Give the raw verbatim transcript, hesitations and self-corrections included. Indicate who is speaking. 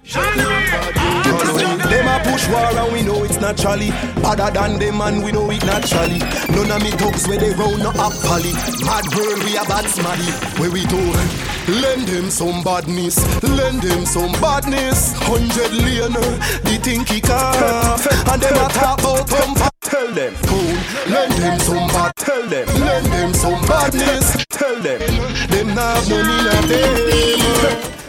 Speaker 1: Them a push war and we know it's naturally. Other than them and we know it naturally. None of me thugs where they round no up pally. Mad world we a bad smaddy. Where we do lend them some badness. Lend them some badness. Hundred lane the thing kick off. And them a talk out them. Tell them cool. Lend them some bad. Tell them. Lend them some badness. Tell them them not have no need of them.